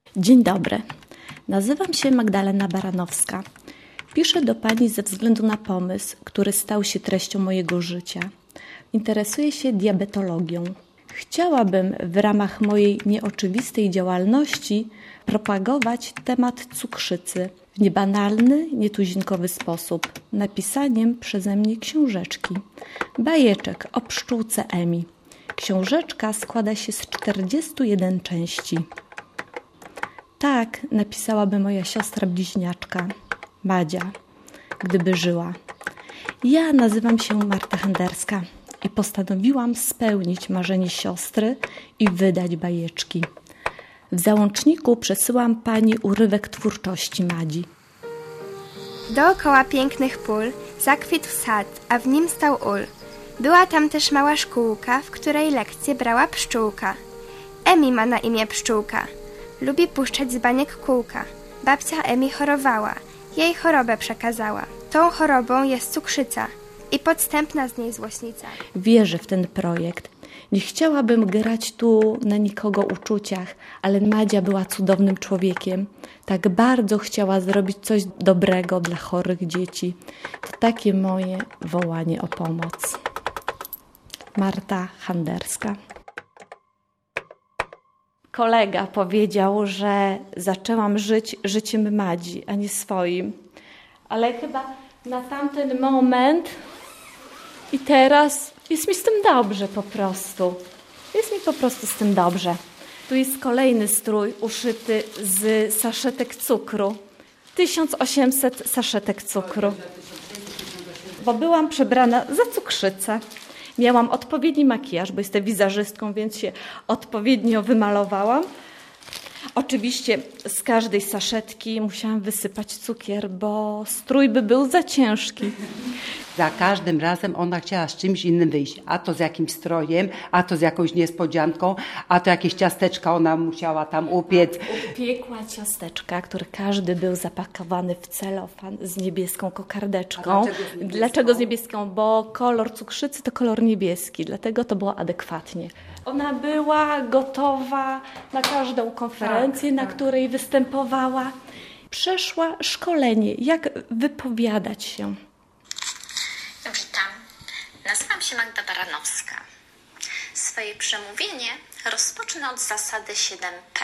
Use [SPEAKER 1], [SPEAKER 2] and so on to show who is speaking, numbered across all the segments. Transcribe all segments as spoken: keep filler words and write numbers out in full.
[SPEAKER 1] Dzień dobry, nazywam się Magdalena Baranowska. Piszę do Pani ze względu na pomysł, który stał się treścią mojego życia. Interesuję się diabetologią. Chciałabym w ramach mojej nieoczywistej działalności propagować temat cukrzycy w niebanalny, nietuzinkowy sposób, napisaniem przeze mnie książeczki. Bajeczek o pszczółce Emi. Książeczka składa się z czterdziestu jeden części. Tak napisałaby moja siostra bliźniaczka, Madzia, gdyby żyła. Ja nazywam się Marta Henderska i postanowiłam spełnić marzenie siostry i wydać bajeczki. W załączniku przesyłam Pani urywek twórczości Madzi.
[SPEAKER 2] Dookoła pięknych pól zakwitł sad, a w nim stał ul. Była tam też mała szkółka, w której lekcje brała pszczółka. Emi ma na imię pszczółka. Lubi puszczać z baniek kółka. Babcia Emi chorowała. Jej chorobę przekazała. Tą chorobą jest cukrzyca i podstępna z niej złośnica.
[SPEAKER 1] Wierzę w ten projekt. Nie chciałabym grać tu na nikogo uczuciach, ale Madzia była cudownym człowiekiem. Tak bardzo chciała zrobić coś dobrego dla chorych dzieci. To takie moje wołanie o pomoc. Marta Henderska. Kolega powiedział, że zaczęłam żyć życiem Madzi, a nie swoim. Ale chyba na tamten moment i teraz jest mi z tym dobrze po prostu. Jest mi po prostu z tym dobrze. Tu jest kolejny strój uszyty z saszetek cukru. tysiąc osiemset saszetek cukru. Bo byłam przebrana za cukrzycę. Miałam odpowiedni makijaż, bo jestem wizerzystką, więc się odpowiednio wymalowałam. Oczywiście z każdej saszetki musiałam wysypać cukier, bo strój by był za ciężki.
[SPEAKER 3] Za każdym razem ona chciała z czymś innym wyjść. A to z jakimś strojem, a to z jakąś niespodzianką, a to jakieś ciasteczka ona musiała tam upiec.
[SPEAKER 1] Upiekła ciasteczka, które każdy był zapakowany w celofan z niebieską kokardeczką.
[SPEAKER 3] Dlaczego z, niebieską?
[SPEAKER 1] dlaczego z niebieską? Bo kolor cukrzycy to kolor niebieski, dlatego to było adekwatnie. Ona była gotowa na każdą konferencję, tak, na tak. której występowała. Przeszła szkolenie, jak wypowiadać się.
[SPEAKER 4] Witam, nazywam się Magda Baranowska. Swoje przemówienie rozpocznę od zasady siedem P.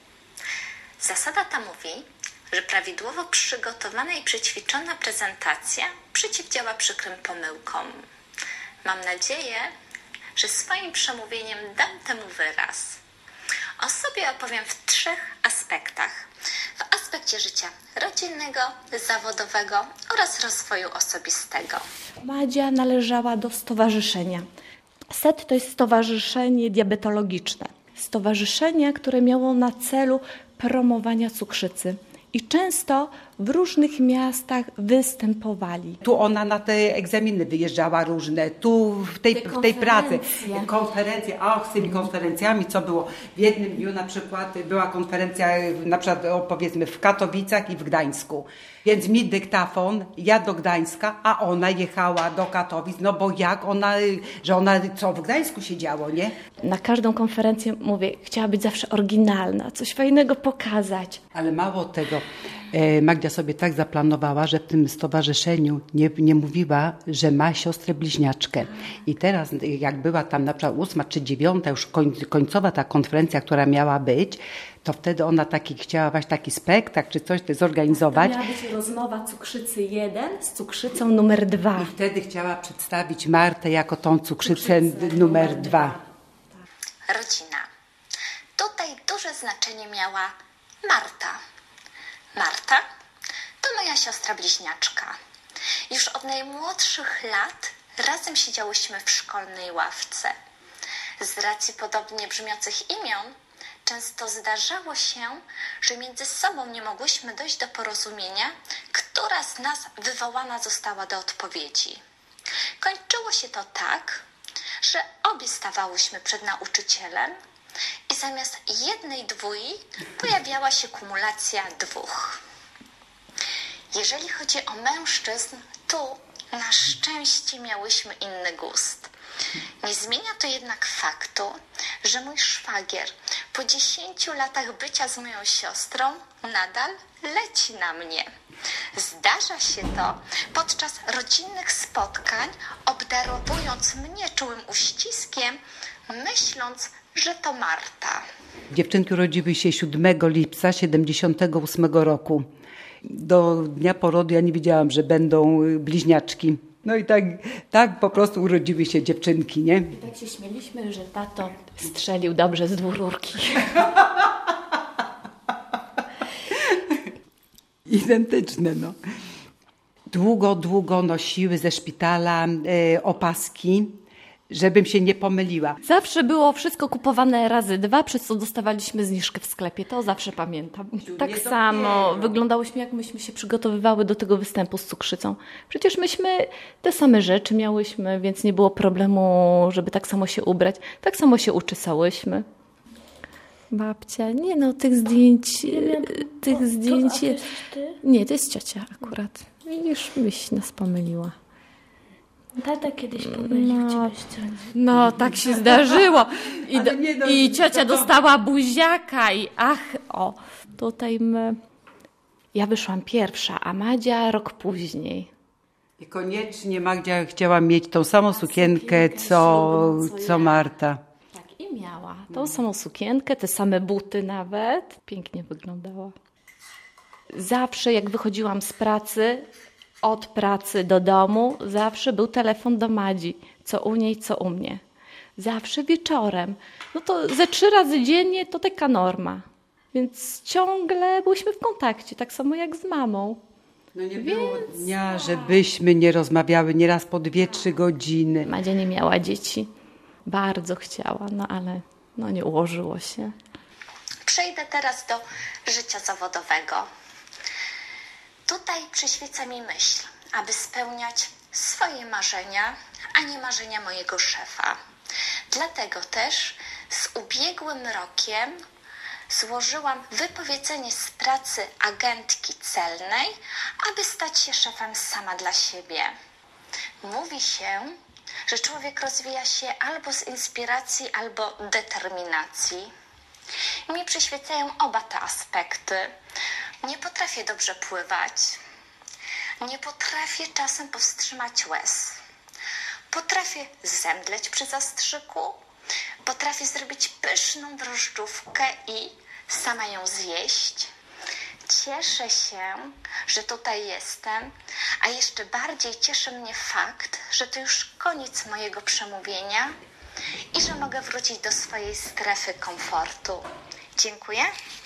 [SPEAKER 4] Zasada ta mówi, że prawidłowo przygotowana i przećwiczona prezentacja przeciwdziała przykrym pomyłkom. Mam nadzieję, że swoim przemówieniem dam temu wyraz. O sobie opowiem w trzech aspektach. W aspekcie życia rodzinnego, zawodowego oraz rozwoju osobistego.
[SPEAKER 1] Madzia należała do stowarzyszenia. S E D to jest stowarzyszenie diabetologiczne. Stowarzyszenie, które miało na celu promowania cukrzycy. I często w różnych miastach występowali.
[SPEAKER 3] Tu ona na te egzaminy wyjeżdżała różne, tu w tej, w tej pracy. Konferencje, ach, z tymi konferencjami, co było? W jednym dniu na przykład była konferencja na przykład o, powiedzmy w Katowicach i w Gdańsku. Więc mi dyktafon, ja do Gdańska, a ona jechała do Katowic, no bo jak ona, że ona, co w Gdańsku się działo, nie?
[SPEAKER 1] Na każdą konferencję mówię, chciała być zawsze oryginalna, coś fajnego pokazać.
[SPEAKER 3] Ale mało tego, Magda sobie tak zaplanowała, że w tym stowarzyszeniu nie, nie mówiła, że ma siostrę bliźniaczkę. I teraz, jak była tam na przykład ósma czy dziewiąta, już koń, końcowa ta konferencja, która miała być, to wtedy ona taki chciała właśnie taki spektakl czy coś zorganizować.
[SPEAKER 1] To miała być rozmowa cukrzycy jeden z cukrzycą numer dwa.
[SPEAKER 3] I wtedy chciała przedstawić Martę jako tą cukrzycę, cukrzycę numer dwa.
[SPEAKER 4] Rodzina. Tutaj duże znaczenie miała Marta. Marta to moja siostra bliźniaczka. Już od najmłodszych lat razem siedziałyśmy w szkolnej ławce. Z racji podobnie brzmiących imion często zdarzało się, że między sobą nie mogłyśmy dojść do porozumienia, która z nas wywołana została do odpowiedzi. Kończyło się to tak, że obie stawałyśmy przed nauczycielem i zamiast jednej dwójki pojawiała się kumulacja dwóch. Jeżeli chodzi o mężczyzn, tu na szczęście miałyśmy inny gust. Nie zmienia to jednak faktu, że mój szwagier po dziesięciu latach bycia z moją siostrą nadal leci na mnie. Zdarza się to podczas rodzinnych spotkań, obdarowując mnie czułym uściskiem, myśląc, że to Marta.
[SPEAKER 3] Dziewczynki urodziły się siódmego lipca siedemdziesiątego ósmego roku. Do dnia porodu ja nie wiedziałam, że będą bliźniaczki. No i tak, tak po prostu urodziły się dziewczynki, nie?
[SPEAKER 1] I tak się śmieliśmy, że tato strzelił dobrze z dwóch rurki.
[SPEAKER 3] Identyczne, no. Długo, długo nosiły ze szpitala e, opaski, żebym się nie pomyliła.
[SPEAKER 1] Zawsze było wszystko kupowane razy dwa, przez co dostawaliśmy zniżkę w sklepie. To zawsze pamiętam. Tak
[SPEAKER 3] nie
[SPEAKER 1] samo
[SPEAKER 3] dopiero.
[SPEAKER 1] wyglądałyśmy, jak myśmy się przygotowywały do tego występu z cukrzycą. Przecież myśmy te same rzeczy miałyśmy, więc nie było problemu, żeby tak samo się ubrać. Tak samo się uczesałyśmy. Babcia, nie no, tych zdjęć, tych
[SPEAKER 5] O,
[SPEAKER 1] zdjęć...
[SPEAKER 5] To, a to jesteś ty?
[SPEAKER 1] Nie, to jest ciocia akurat. Widzisz, byś nas pomyliła.
[SPEAKER 5] Tata kiedyś pomylił
[SPEAKER 1] No.
[SPEAKER 5] ciebie z ciocią.
[SPEAKER 1] No, tak się zdarzyło. I, do,
[SPEAKER 3] Ale nie no,
[SPEAKER 1] i
[SPEAKER 3] to-
[SPEAKER 1] ciocia
[SPEAKER 3] to-
[SPEAKER 1] dostała buziaka i ach, o, tutaj my... Ja wyszłam pierwsza, a Madzia rok później.
[SPEAKER 3] I koniecznie Magdzia chciała mieć tą samą sukienkę, co,
[SPEAKER 1] ślubną, co
[SPEAKER 3] co
[SPEAKER 1] ja.
[SPEAKER 3] Marta.
[SPEAKER 1] Tak, i miała tą samą sukienkę, te same buty nawet. Pięknie wyglądała. Zawsze jak wychodziłam z pracy, od pracy do domu, zawsze był telefon do Madzi. Co u niej, co u mnie. Zawsze wieczorem. No to ze trzy razy dziennie to taka norma. Więc ciągle byliśmy w kontakcie, tak samo jak z mamą.
[SPEAKER 3] No nie było dnia, żebyśmy nie rozmawiały nieraz po dwie, trzy godziny.
[SPEAKER 1] Madzia nie miała dzieci. Bardzo chciała, no ale no nie ułożyło się.
[SPEAKER 4] Przejdę teraz do życia zawodowego. Tutaj przyświeca mi myśl, aby spełniać swoje marzenia, a nie marzenia mojego szefa. Dlatego też z ubiegłym rokiem złożyłam wypowiedzenie z pracy agentki celnej, aby stać się szefem sama dla siebie. Mówi się, że człowiek rozwija się albo z inspiracji, albo determinacji. Mi przyświecają oba te aspekty. Nie potrafię dobrze pływać. Nie potrafię czasem powstrzymać łez. Potrafię zemdleć przy zastrzyku. Potrafię zrobić pyszną drożdżówkę i sama ją zjeść. Cieszę się, że tutaj jestem, a jeszcze bardziej cieszy mnie fakt, że to już koniec mojego przemówienia i że mogę wrócić do swojej strefy komfortu. Dziękuję.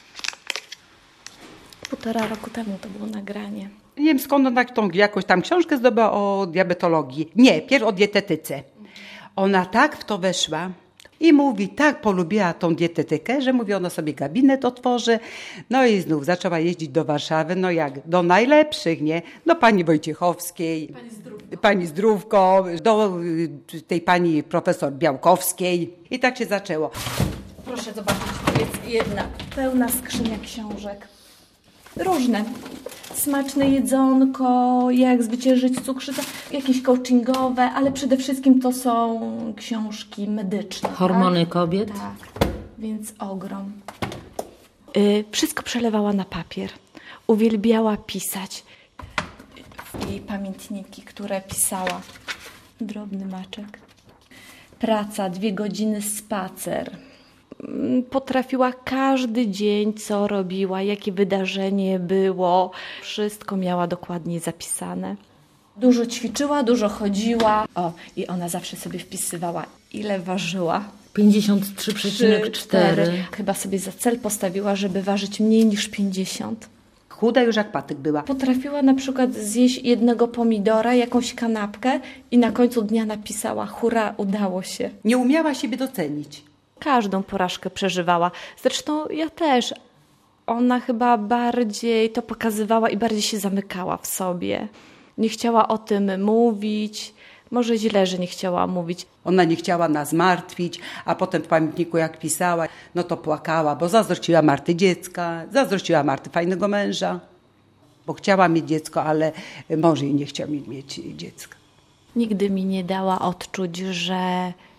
[SPEAKER 1] Półtora roku temu to było nagranie.
[SPEAKER 3] Nie wiem skąd ona tą jakąś tam książkę zdobyła o diabetologii. Nie, pierw o dietetyce. Ona tak w to weszła i mówi, tak polubiła tą dietetykę, że mówi, ona sobie gabinet otworzy. No i znów zaczęła jeździć do Warszawy, no jak, do najlepszych, nie? Do pani Wojciechowskiej, pani Zdrówko, pani Zdrówko do y, tej pani profesor Białkowskiej. I tak się zaczęło.
[SPEAKER 1] Proszę zobaczyć, tu jest jedna pełna skrzynia książek. Różne. Smaczne jedzonko, jak zwyciężyć cukrzycę, jakieś coachingowe, ale przede wszystkim to są książki medyczne.
[SPEAKER 5] Hormony
[SPEAKER 1] tak?
[SPEAKER 5] kobiet?
[SPEAKER 1] Tak, więc ogrom. Y, wszystko przelewała na papier. Uwielbiała pisać. I pamiętniki, które pisała. Drobny maczek. Praca, dwie godziny spacer. Potrafiła każdy dzień, co robiła, jakie wydarzenie było. Wszystko miała dokładnie zapisane. Dużo ćwiczyła, dużo chodziła. O, i ona zawsze sobie wpisywała, ile ważyła.
[SPEAKER 5] pięćdziesiąt trzy przecinek cztery.
[SPEAKER 1] Chyba sobie za cel postawiła, żeby ważyć mniej niż pięćdziesiąt.
[SPEAKER 3] Chuda już jak patyk była.
[SPEAKER 1] Potrafiła na przykład zjeść jednego pomidora, jakąś kanapkę i na końcu dnia napisała: hurra, udało się.
[SPEAKER 3] Nie umiała siebie docenić.
[SPEAKER 1] Każdą porażkę przeżywała. Zresztą ja też. Ona chyba bardziej to pokazywała i bardziej się zamykała w sobie. Nie chciała o tym mówić. Może źle, że nie chciała mówić.
[SPEAKER 3] Ona nie chciała nas martwić, a potem w pamiętniku jak pisała, no to płakała, bo zazdrościła Marty dziecka, zazdrościła Marty fajnego męża, bo chciała mieć dziecko, ale mąż jej nie chciał mieć dziecka.
[SPEAKER 1] Nigdy mi nie dała odczuć, że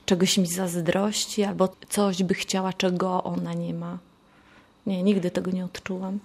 [SPEAKER 1] czegoś mi zazdrości albo coś by chciała, czego ona nie ma. Nie, nigdy tego nie odczułam.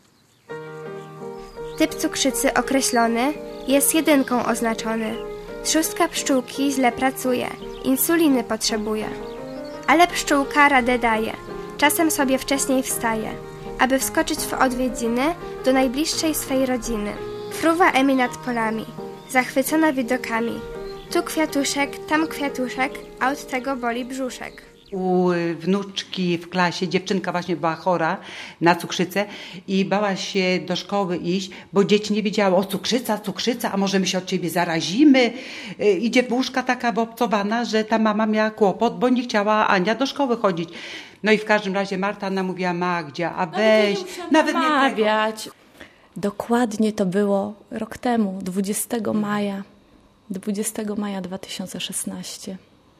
[SPEAKER 2] Typ cukrzycy określony jest jedynką oznaczony. Trzustka pszczółki źle pracuje, insuliny potrzebuje. Ale pszczółka radę daje, czasem sobie wcześniej wstaje, aby wskoczyć w odwiedziny do najbliższej swej rodziny. Fruwa Emi nad polami, zachwycona widokami. Tu kwiatuszek, tam kwiatuszek, a od tego boli brzuszek.
[SPEAKER 3] U wnuczki w klasie dziewczynka właśnie była chora na cukrzycę i bała się do szkoły iść, bo dzieci nie wiedziały, o cukrzyca, cukrzyca, a może my się od ciebie zarazimy. I dziewuszka taka wyobcowana, że ta mama miała kłopot, bo nie chciała Ania do szkoły chodzić. No i w każdym razie Marta namówiła Magdzia, a weź, nawet nie
[SPEAKER 1] namawiać. Dokładnie to było rok temu, dwudziestego maja. dwudziestego maja dwa tysiące szesnastego.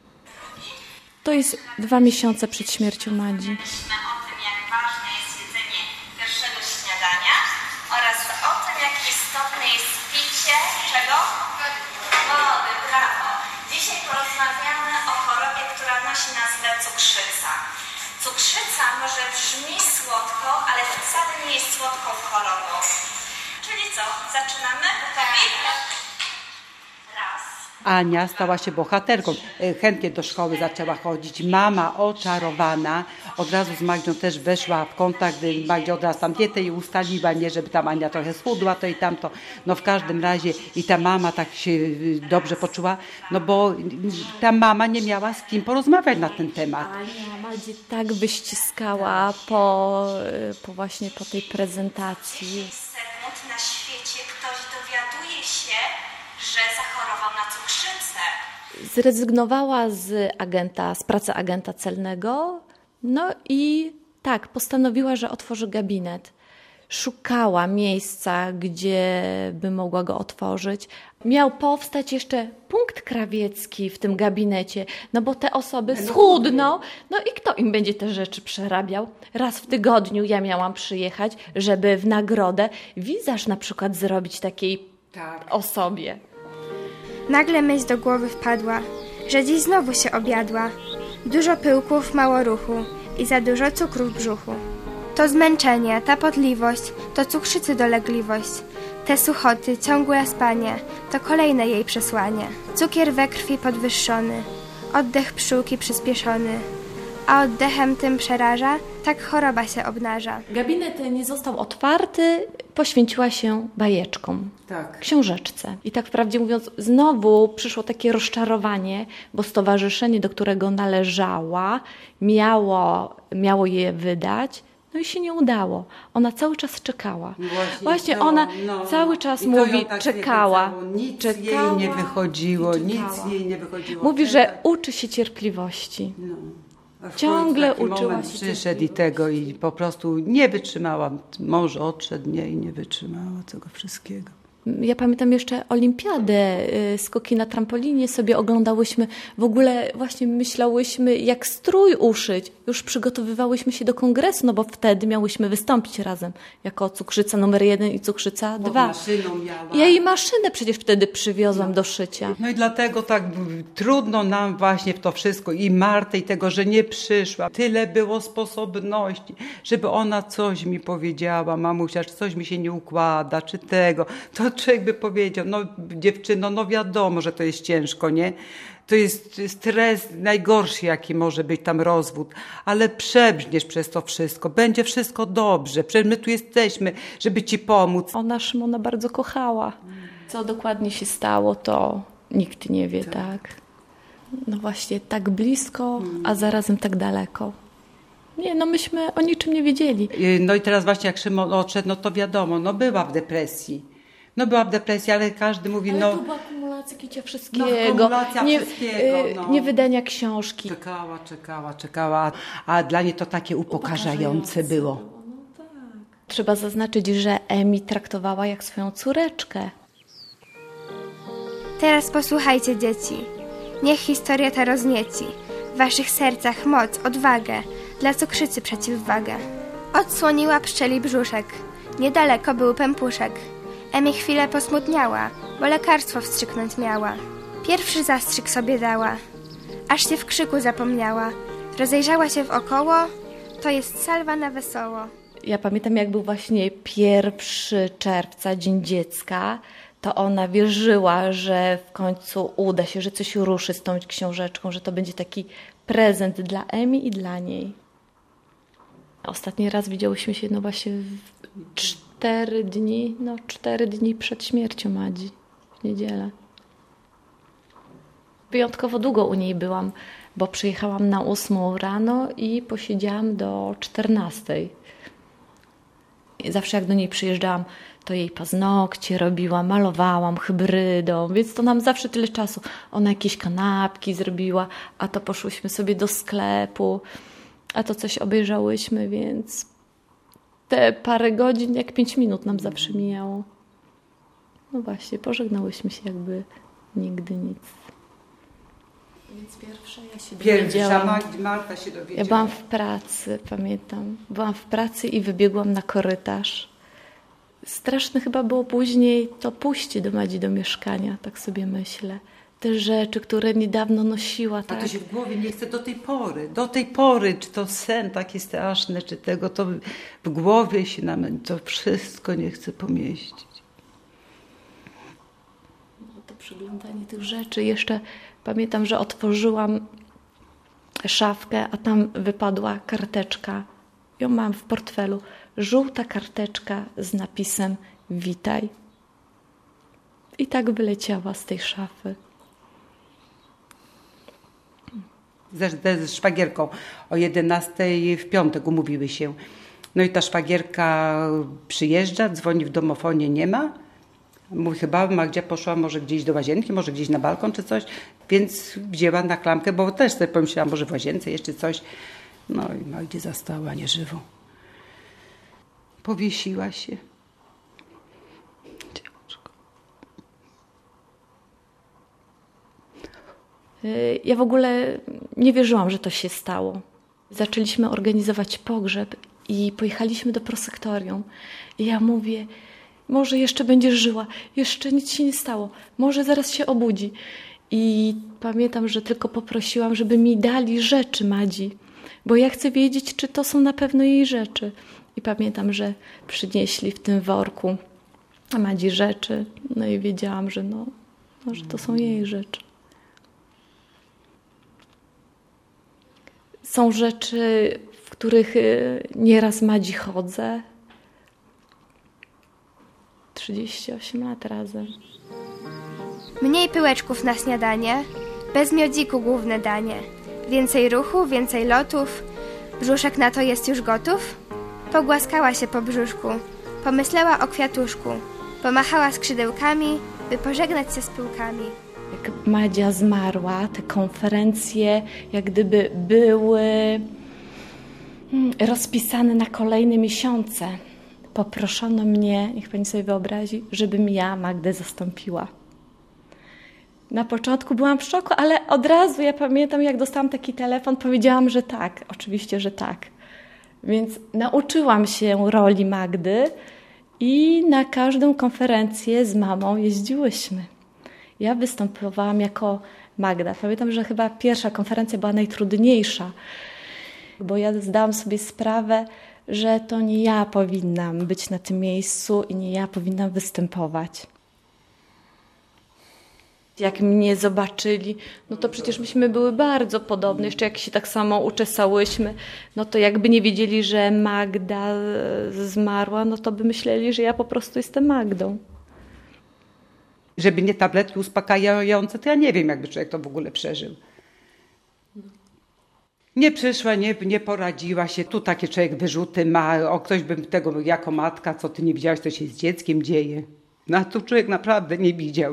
[SPEAKER 1] To jest dwa miesiące przed śmiercią Madzi.
[SPEAKER 6] Myślmy o tym, jak ważne jest jedzenie pierwszego śniadania oraz o tym, jak istotne jest picie czego? Wody, brawo. Dzisiaj porozmawiamy o chorobie, która nosi nazwę cukrzyca. Cukrzyca może brzmi słodko, ale wcale nie jest słodką chorobą. Czyli co? Zaczynamy? Gotowi? Raz.
[SPEAKER 3] Ania stała się bohaterką. Chętnie do szkoły zaczęła chodzić. Mama oczarowana. Od razu z Magdzią też weszła w kontakt. Magdzia od razu tam dietę i ustaliła, nie, żeby tam Ania trochę schudła, to i tamto. No w każdym razie i ta mama tak się dobrze poczuła, no bo ta mama nie miała z kim porozmawiać na ten temat.
[SPEAKER 1] Ania Madzi tak wyściskała po, po właśnie po tej prezentacji.
[SPEAKER 6] Segment na świecie ktoś dowiaduje się, że zachorował na cukrzycę.
[SPEAKER 1] Zrezygnowała z agenta, z pracy agenta celnego, no i tak, postanowiła, że otworzy gabinet. Szukała miejsca, gdzie by mogła go otworzyć. Miał powstać jeszcze punkt krawiecki w tym gabinecie, no bo te osoby schudną, no i kto im będzie te rzeczy przerabiał? Raz w tygodniu ja miałam przyjechać, żeby w nagrodę wizaż na przykład zrobić takiej
[SPEAKER 3] Tak.
[SPEAKER 1] osobie.
[SPEAKER 2] Nagle myśl do głowy wpadła, że dziś znowu się objadła. Dużo pyłków, mało ruchu i za dużo cukru w brzuchu. To zmęczenie, ta potliwość, to cukrzycy dolegliwość. Te suchoty, ciągłe spanie, to kolejne jej przesłanie. Cukier we krwi podwyższony, oddech pszczółki przyspieszony, a oddechem tym przeraża, tak choroba się obnaża.
[SPEAKER 1] Gabinet nie został otwarty, poświęciła się bajeczkom,
[SPEAKER 3] Tak.
[SPEAKER 1] książeczce. I tak wprawdzie mówiąc, znowu przyszło takie rozczarowanie, bo stowarzyszenie, do którego należała, miało, miało je wydać, no i się nie udało. Ona cały czas czekała.
[SPEAKER 3] Właśnie,
[SPEAKER 1] Właśnie
[SPEAKER 3] to,
[SPEAKER 1] ona
[SPEAKER 3] no,
[SPEAKER 1] cały czas
[SPEAKER 3] i to ją
[SPEAKER 1] mówi,
[SPEAKER 3] tak
[SPEAKER 1] czekała.
[SPEAKER 3] zniechęcało. Nic
[SPEAKER 1] czekała,
[SPEAKER 3] jej nie wychodziło,
[SPEAKER 1] i
[SPEAKER 3] nic
[SPEAKER 1] czekała.
[SPEAKER 3] jej nie wychodziło.
[SPEAKER 1] Mówi, że uczy się cierpliwości.
[SPEAKER 3] No. A w
[SPEAKER 1] Ciągle
[SPEAKER 3] końcu taki
[SPEAKER 1] uczyła
[SPEAKER 3] moment
[SPEAKER 1] się
[SPEAKER 3] przyszedł i tego i po prostu nie wytrzymałam. Mąż odszedł, nie, i nie wytrzymała tego wszystkiego.
[SPEAKER 1] Ja pamiętam jeszcze olimpiadę, y, skoki na trampolinie sobie oglądałyśmy. W ogóle właśnie myślałyśmy, jak strój uszyć. Już przygotowywałyśmy się do kongresu, no bo wtedy miałyśmy wystąpić razem jako cukrzyca numer jeden i cukrzyca
[SPEAKER 3] Pod
[SPEAKER 1] dwa.
[SPEAKER 3] maszyną miała.
[SPEAKER 1] Ja jej maszynę przecież wtedy przywiozłam do szycia.
[SPEAKER 3] No i dlatego tak trudno nam właśnie w to wszystko i Martę i tego, że nie przyszła. Tyle było sposobności, żeby ona coś mi powiedziała, mamusia, czy coś mi się nie układa, czy tego. To człowiek by powiedział, no dziewczyno, no wiadomo, że to jest ciężko, nie? To jest stres najgorszy, jaki może być tam rozwód, ale przebrzniesz przez to wszystko, będzie wszystko dobrze, przecież my tu jesteśmy, żeby ci pomóc.
[SPEAKER 1] Ona Szymona bardzo kochała. Co dokładnie się stało, to nikt nie wie, tak? tak? No właśnie, tak blisko, a zarazem tak daleko. Nie, no myśmy o niczym nie wiedzieli.
[SPEAKER 3] No i teraz właśnie jak Szymon odszedł, no to wiadomo, no była w depresji. No była w depresji, ale każdy mówi,
[SPEAKER 1] Ale
[SPEAKER 3] no...
[SPEAKER 1] to była akumulacja kicia wszystkiego.
[SPEAKER 3] No, akumulacja
[SPEAKER 1] nie,
[SPEAKER 3] wszystkiego, no.
[SPEAKER 1] nie wydania książki.
[SPEAKER 3] Czekała, czekała, czekała, a, a dla niej to takie upokarzające było.
[SPEAKER 1] Trzeba zaznaczyć, że Emi traktowała jak swoją córeczkę.
[SPEAKER 2] Teraz posłuchajcie, dzieci. Niech historia ta roznieci w waszych sercach moc, odwagę, dla cukrzycy przeciwwagę. Odsłoniła pszczeli brzuszek, niedaleko był pępuszek. Emi chwilę posmutniała, bo lekarstwo wstrzyknąć miała. Pierwszy zastrzyk sobie dała, aż się w krzyku zapomniała. Rozejrzała się wokoło, to jest salwa na wesoło.
[SPEAKER 1] Ja pamiętam, jak był właśnie pierwszy czerwca, Dzień Dziecka, to ona wierzyła, że w końcu uda się, że coś ruszy z tą książeczką, że to będzie taki prezent dla Emi i dla niej. Ostatni raz widziałyśmy się no właśnie w cztery dni, no cztery dni przed śmiercią Madzi, w niedzielę. Wyjątkowo długo u niej byłam, bo przyjechałam na ósmą rano i posiedziałam do czternastej. Zawsze jak do niej przyjeżdżałam, to jej paznokcie robiłam, malowałam hybrydą, więc to nam zawsze tyle czasu. Ona jakieś kanapki zrobiła, a to poszłyśmy sobie do sklepu, a to coś obejrzałyśmy, więc te parę godzin, jak pięć minut nam zawsze mijało. No właśnie, pożegnałyśmy się jakby nigdy nic. Więc pierwsza ja się dowiedziałam.
[SPEAKER 3] Pierwsza Marta się dowiedziała.
[SPEAKER 1] Ja byłam w pracy, pamiętam. Byłam w pracy i wybiegłam na korytarz. Straszne chyba było później to pójście do Madzi do mieszkania, tak sobie myślę. Te rzeczy, które niedawno nosiła.
[SPEAKER 3] A
[SPEAKER 1] tak?
[SPEAKER 3] to się w głowie nie chce do tej pory. Do tej pory, czy to sen taki straszny, czy tego, to w głowie się nam to wszystko nie chce pomieścić.
[SPEAKER 1] No to przyglądanie tych rzeczy. Jeszcze pamiętam, że otworzyłam szafkę, a tam wypadła karteczka. Ją mam w portfelu. Żółta karteczka z napisem witaj. I tak wyleciała z tej szafy.
[SPEAKER 3] Ze, ze szwagierką o jedenastej w piątek umówiły się. No i ta szwagierka przyjeżdża, dzwoni w domofonie, nie ma. Mówi, chyba Magdzia poszła może gdzieś do łazienki, może gdzieś na balkon czy coś, więc wzięła na klamkę, bo też sobie pomyślałam, może w łazience jeszcze coś. No i Magdzie zastała nieżywą. Powiesiła się.
[SPEAKER 1] Ja w ogóle nie wierzyłam, że to się stało. Zaczęliśmy organizować pogrzeb i pojechaliśmy do prosektorium. I ja mówię, może jeszcze będzie żyła, jeszcze nic się nie stało, może zaraz się obudzi. I pamiętam, że tylko poprosiłam, żeby mi dali rzeczy Madzi, bo ja chcę wiedzieć, czy to są na pewno jej rzeczy. I pamiętam, że przynieśli w tym worku Madzi rzeczy, no i wiedziałam, że, no, no, że to są jej rzeczy. Są rzeczy, w których nieraz Madzi chodzę. trzydzieści osiem lat razem.
[SPEAKER 2] Mniej pyłeczków na śniadanie, bez miodziku główne danie. Więcej ruchu, więcej lotów. Brzuszek na to jest już gotów? Pogłaskała się po brzuszku, pomyślała o kwiatuszku, pomachała skrzydełkami, by pożegnać się z pyłkami.
[SPEAKER 1] Jak Madzia zmarła, te konferencje jak gdyby były rozpisane na kolejne miesiące. Poproszono mnie, niech pani sobie wyobrazi, żebym ja Magdę zastąpiła. Na początku byłam w szoku, ale od razu ja pamiętam, jak dostałam taki telefon, powiedziałam, że tak, oczywiście, że tak. Więc nauczyłam się roli Magdy i na każdą konferencję z mamą jeździłyśmy. Ja występowałam jako Magda. Pamiętam, że chyba pierwsza konferencja była najtrudniejsza, bo ja zdałam sobie sprawę, że to nie ja powinnam być na tym miejscu i nie ja powinnam występować. Jak mnie zobaczyli, no to przecież myśmy były bardzo podobne. Jeszcze jak się tak samo uczesałyśmy, no to jakby nie wiedzieli, że Magda zmarła, no to by myśleli, że ja po prostu jestem Magdą.
[SPEAKER 3] Żeby nie tabletki uspokajające, to ja nie wiem, jakby człowiek to w ogóle przeżył. Nie przyszła, nie, nie poradziła się. Tu takie człowiek wyrzuty ma. O, ktoś by tego jako matka, co ty nie widziałaś, co się z dzieckiem dzieje. No a tu człowiek naprawdę nie widział.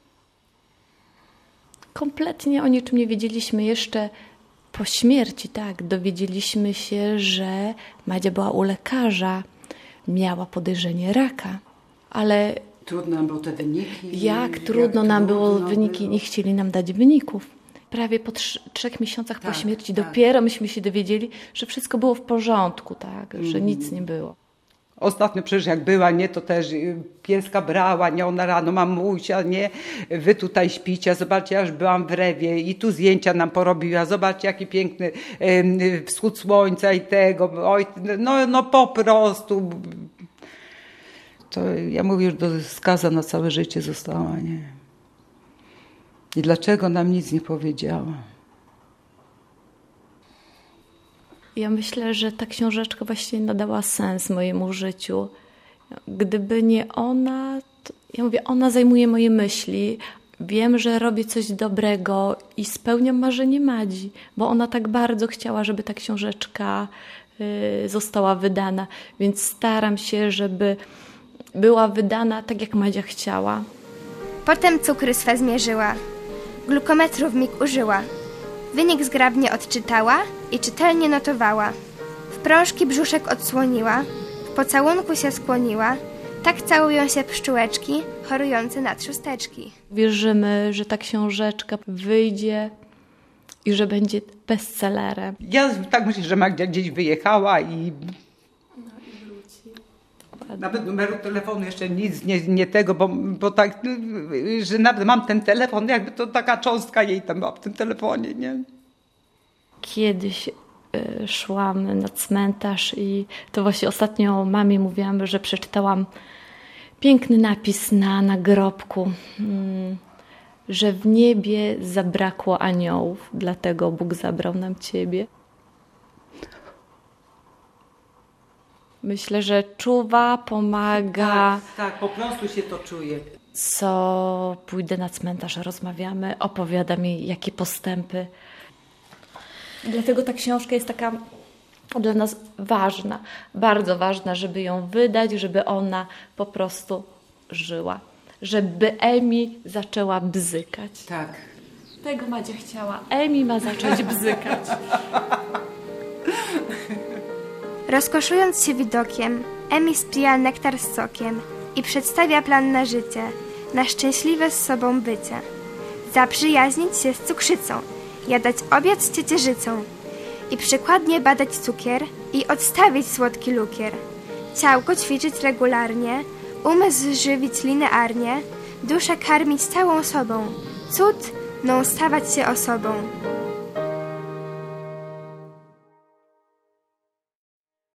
[SPEAKER 1] Kompletnie o niczym nie wiedzieliśmy. Jeszcze po śmierci, tak, dowiedzieliśmy się, że Madzia była u lekarza. Miała podejrzenie raka, ale...
[SPEAKER 3] Trudno nam było te wyniki.
[SPEAKER 1] Jak, jak trudno
[SPEAKER 3] jak
[SPEAKER 1] nam
[SPEAKER 3] trudno
[SPEAKER 1] było wyniki, było. Nie chcieli nam dać wyników. Prawie po trz- trzech miesiącach tak, po śmierci tak. Dopiero myśmy się dowiedzieli, że wszystko było w porządku, tak, że mm. nic nie było.
[SPEAKER 3] Ostatnio przecież jak była, nie, to też pieska brała, nie, ona rano, mamusia, nie, wy tutaj śpicie, zobaczcie, ja już byłam w Rewie i tu zdjęcia nam porobiła, zobaczcie, jaki piękny y, wschód słońca i tego, oj, no, no po prostu. To ja mówię, już do skaza na całe życie została, nie. I dlaczego nam nic nie powiedziała?
[SPEAKER 1] Ja myślę, że ta książeczka właśnie nadała sens mojemu życiu. Gdyby nie ona, to, ja mówię, ona zajmuje moje myśli. Wiem, że robię coś dobrego i spełniam marzenie Madzi, bo ona tak bardzo chciała, żeby ta książeczka y, została wydana. Więc staram się, żeby była wydana tak, jak Madzia chciała.
[SPEAKER 2] Potem cukry swe zmierzyła, glukometru w mig użyła. Wynik zgrabnie odczytała i czytelnie notowała. W prążki brzuszek odsłoniła, w pocałunku się skłoniła, tak całują się pszczółeczki chorujące na trzusteczki.
[SPEAKER 1] Wierzymy, że ta książeczka wyjdzie i że będzie bestsellerem.
[SPEAKER 3] Ja tak myślę, że Magda gdzieś wyjechała i... Nawet numeru telefonu jeszcze nic, nie, nie tego, bo, bo tak, że nawet mam ten telefon, jakby to taka cząstka jej tam była w tym telefonie, nie?
[SPEAKER 1] Kiedyś y, szłam na cmentarz i to właśnie ostatnio mamie mówiłam, że przeczytałam piękny napis na nagrobku, mm, że w niebie zabrakło aniołów, dlatego Bóg zabrał nam Ciebie. Myślę, że czuwa, pomaga.
[SPEAKER 3] Tak, tak, po prostu się to czuje.
[SPEAKER 1] Co pójdę na cmentarz, rozmawiamy, opowiada mi, jakie postępy. Dlatego ta książka jest taka dla nas ważna, bardzo ważna, żeby ją wydać, żeby ona po prostu żyła. Żeby Emi zaczęła bzykać.
[SPEAKER 3] Tak.
[SPEAKER 1] Tego Madzia chciała. Emi ma zacząć bzykać.
[SPEAKER 2] Rozkoszując się widokiem, Emi spija nektar z sokiem i przedstawia plan na życie, na szczęśliwe z sobą bycie. Zaprzyjaźnić się z cukrzycą, jadać obiad z ciecierzycą i przykładnie badać cukier i odstawić słodki lukier. Ciałko ćwiczyć regularnie, umysł żywić linearnie, duszę karmić całą sobą, cud, no stawać się osobą.